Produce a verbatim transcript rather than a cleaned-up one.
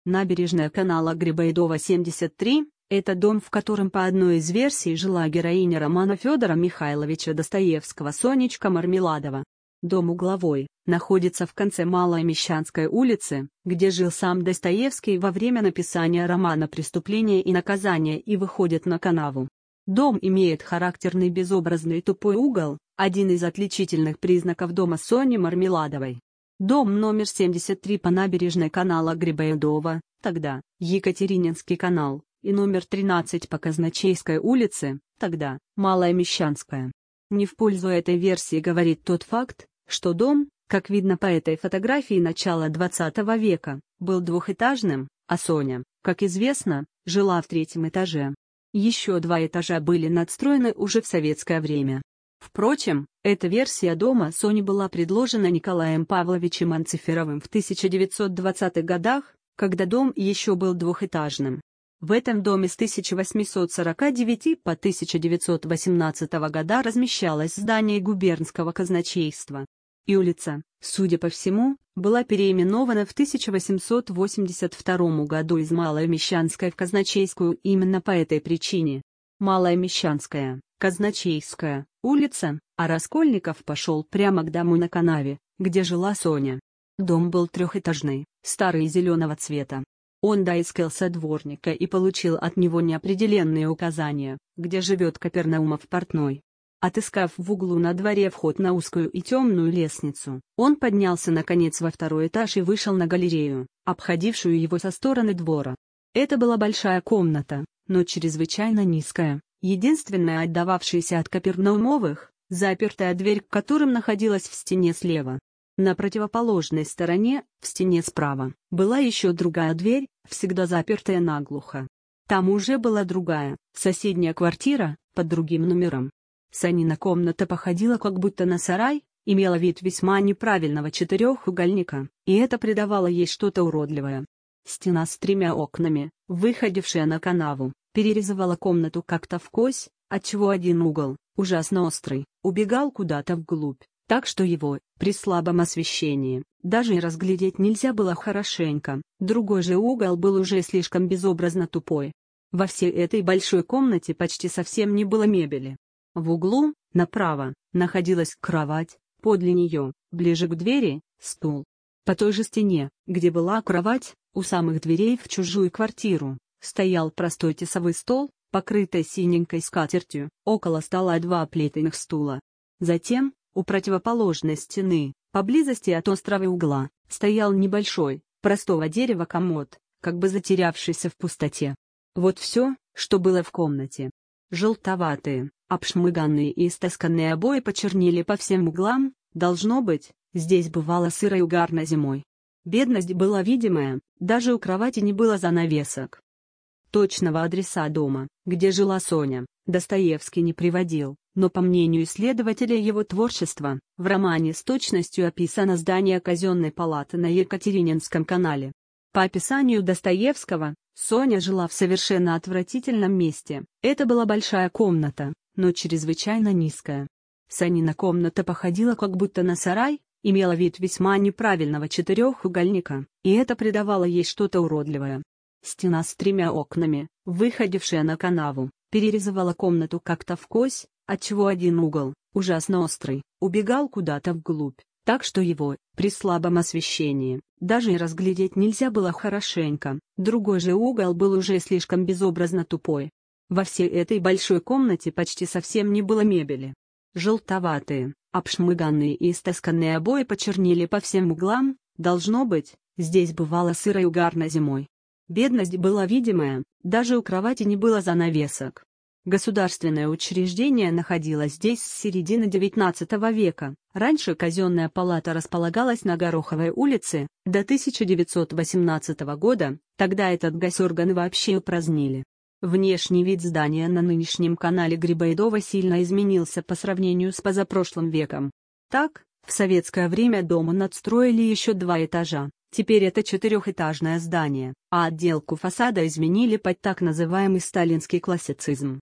Набережная канала Грибоедова, семьдесят три – это дом, в котором по одной из версий жила героиня романа Федора Михайловича Достоевского Сонечка Мармеладова. Дом угловой, находится в конце Малой Мещанской улицы, где жил сам Достоевский во время написания романа «Преступление и наказание» и выходит на канаву. Дом имеет характерный безобразный тупой угол, один из отличительных признаков дома Сони Мармеладовой. Дом номер семьдесят три по набережной канала Грибоедова, тогда Екатерининский канал, и номер тринадцать по Казначейской улице, тогда Малая Мещанская. Не в пользу этой версии говорит тот факт, что дом, как видно по этой фотографии начала двадцатого века, был двухэтажным, а Соня, как известно, жила в третьем этаже. Еще два этажа были надстроены уже в советское время. Впрочем, эта версия дома Сони была предложена Николаем Павловичем Анциферовым в тысяча девятьсот двадцатых годах, когда дом еще был двухэтажным. В этом доме с тысяча восемьсот сорока девятого по тысяча девятьсот восемнадцатого года размещалось здание губернского казначейства. И улица, судя по всему, была переименована в тысяча восемьсот восемьдесят втором году из Малой Мещанской в Казначейскую именно по этой причине. Малая Мещанская, Казначейская, улица, а Раскольников пошел прямо к дому на канаве, где жила Соня. Дом был трехэтажный, старый зеленого цвета. Он доискался дворника и получил от него неопределенные указания, где живет Капернаумов портной. Отыскав в углу на дворе вход на узкую и темную лестницу, он поднялся наконец во второй этаж и вышел на галерею, обходившую его со стороны двора. Это была большая комната, но чрезвычайно низкая, единственная отдававшаяся от Капернаумовых, запертая дверь к которым находилась в стене слева. На противоположной стороне, в стене справа, была еще другая дверь, всегда запертая наглухо. Там уже была другая, соседняя квартира, под другим номером. Сонина комната походила как будто на сарай, имела вид весьма неправильного четырехугольника, и это придавало ей что-то уродливое. Стена с тремя окнами, выходившая на канаву, перерезывала комнату как-то вкось, отчего один угол, ужасно острый, убегал куда-то вглубь, так что его, при слабом освещении, даже и разглядеть нельзя было хорошенько, другой же угол был уже слишком безобразно тупой. Во всей этой большой комнате почти совсем не было мебели. В углу, направо, находилась кровать, подле нее, ближе к двери, стул. По той же стене, где была кровать, у самых дверей в чужую квартиру, стоял простой тесовой стол, покрытый синенькой скатертью, около стола два плетеных стула. Затем, у противоположной стены, поблизости от острого угла, стоял небольшой, простого дерева комод, как бы затерявшийся в пустоте. Вот все, что было в комнате. Желтоватые, обшмыганные и истасканные обои почернели по всем углам, должно быть, здесь бывало сыро и угарно зимой. Бедность была видимая, даже у кровати не было занавесок. Точного адреса дома, где жила Соня, Достоевский не приводил, но по мнению исследователя его творчества, в романе с точностью описано здание казенной палаты на Екатерининском канале. По описанию Достоевского, Соня жила в совершенно отвратительном месте. Это была большая комната, но чрезвычайно низкая. Сонина комната походила как будто на сарай, имела вид весьма неправильного четырехугольника, и это придавало ей что-то уродливое. Стена с тремя окнами, выходившая на канаву, перерезывала комнату как-то вкось, отчего один угол, ужасно острый, убегал куда-то вглубь, так что его, при слабом освещении, даже и разглядеть нельзя было хорошенько, другой же угол был уже слишком безобразно тупой. Во всей этой большой комнате почти совсем не было мебели. Желтоватые, обшмыганные и истасканные обои почернели по всем углам, должно быть, здесь бывало сыро и угарно зимой. Бедность была видимая, даже у кровати не было занавесок. Государственное учреждение находилось здесь с середины девятнадцатого века. Раньше казенная палата располагалась на Гороховой улице, до тысяча девятьсот восемнадцатого года, тогда этот госорган вообще упразднили. Внешний вид здания на нынешнем канале Грибоедова сильно изменился по сравнению с позапрошлым веком. Так, в советское время дому надстроили еще два этажа. Теперь это четырехэтажное здание, а отделку фасада изменили под так называемый сталинский классицизм.